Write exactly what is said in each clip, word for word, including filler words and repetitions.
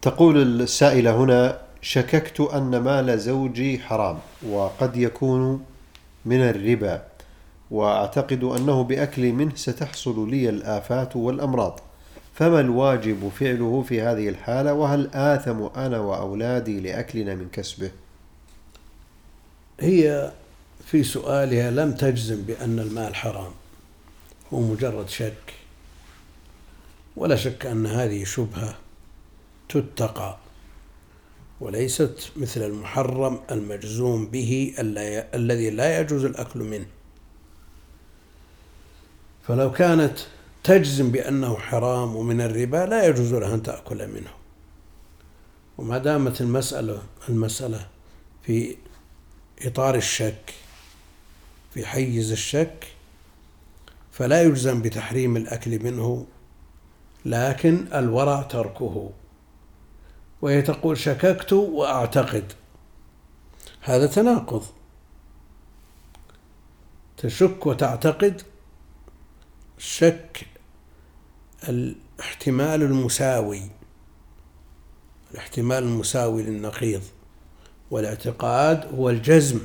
تقول السائلة هنا: شككت أن مال زوجي حرام وقد يكون من الربا، وأعتقد أنه بأكل منه ستحصل لي الآفات والأمراض، فما الواجب فعله في هذه الحالة؟ وهل آثم أنا وأولادي لأكلنا من كسبه؟ هي في سؤالها لم تجزم بأن المال حرام، هو مجرد شك، ولا شك أن هذه شبهة تتقى وليست مثل المحرم المجزوم به الذي لا يجوز الأكل منه. فلو كانت تجزم بأنه حرام ومن الربا لا يجوز لها أن تأكل منه، وما دامت المسألة المسألة في إطار الشك، في حيز الشك، فلا يجزم بتحريم الأكل منه، لكن الورع تركه. وهي تقول: شككت وأعتقد، هذا تناقض. تشك وتعتقد، الشك الاحتمال المساوي الاحتمال المساوي للنقيض، والاعتقاد هو الجزم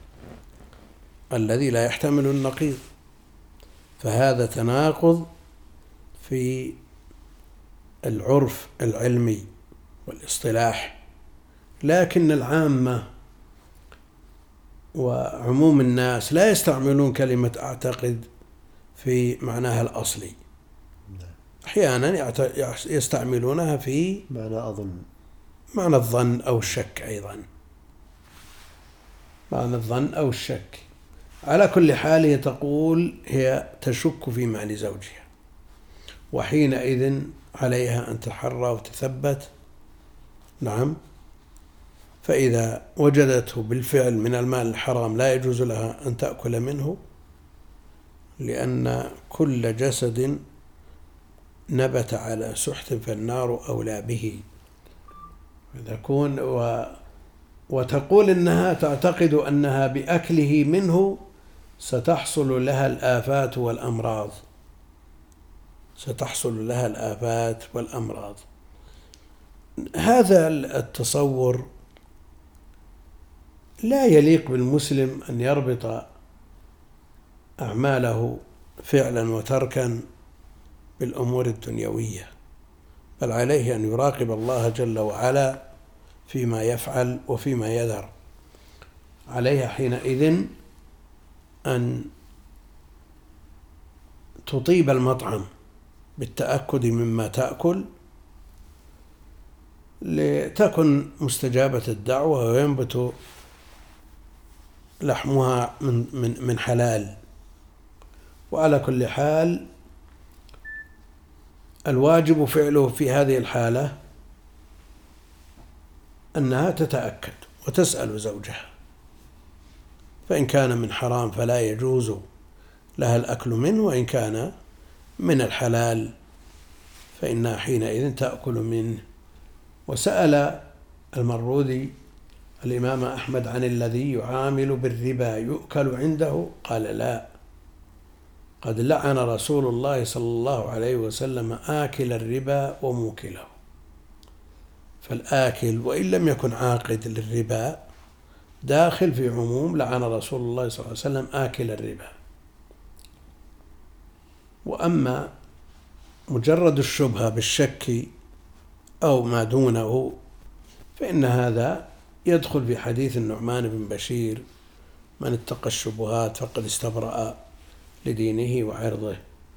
الذي لا يحتمل النقيض، فهذا تناقض في العرف العلمي والاصطلاح. لكن العامة وعموم الناس لا يستعملون كلمة أعتقد في معناها الأصلي، أحيانا يستعملونها في معنى أظن معنى الظن أو الشك، أيضا معنى الظن أو الشك. على كل حال هي تقول هي تشك في مال زوجها، وحينئذ عليها أن تحرى وتثبت. نعم، فإذا وجدته بالفعل من المال الحرام لا يجوز لها أن تأكل منه، لأن كل جسد نبت على سحت فالنار أولى به. و وتقول إنها تعتقد أنها بأكله منه ستحصل لها الآفات والأمراض ستحصل لها الآفات والأمراض. هذا التصور لا يليق بالمسلم أن يربط أعماله فعلا وتركا بالأمور الدنيوية، بل عليه أن يراقب الله جل وعلا فيما يفعل وفيما يذر. عليها حينئذ أن تطيب المطعم بالتأكد مما تأكل لتكن مستجابة الدعوة وينبت لحمها من من من حلال. وعلى كل حال الواجب فعله في هذه الحالة أنها تتأكد وتسأل زوجها، فإن كان من حرام فلا يجوز لها الأكل منه، وإن كان من الحلال فإنها حينئذ تأكل منه. وسأل المروذي الإمام أحمد عن الذي يعامل بالربا يؤكل عنده، قال: لا، قد لعن رسول الله صلى الله عليه وسلم آكل الربا وموكله. فالآكل وإن لم يكن عاقد للربا داخل في عموم لعن رسول الله صلى الله عليه وسلم آكل الربا. وأما مجرد الشبهة بالشك أو ما دونه فإن هذا يدخل في حديث النعمان بن بشير: من اتقى الشبهات فقد استبرأ لدينه وعرضه.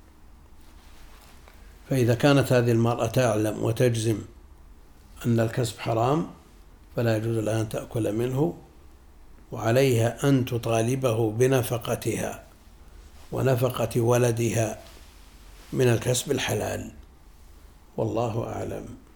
فإذا كانت هذه المرأة تعلم وتجزم أن الكسب حرام فلا يجوز لها أن تأكل منه، وعليها أن تطالبه بنفقتها ونفقة ولدها من الكسب الحلال، والله أعلم.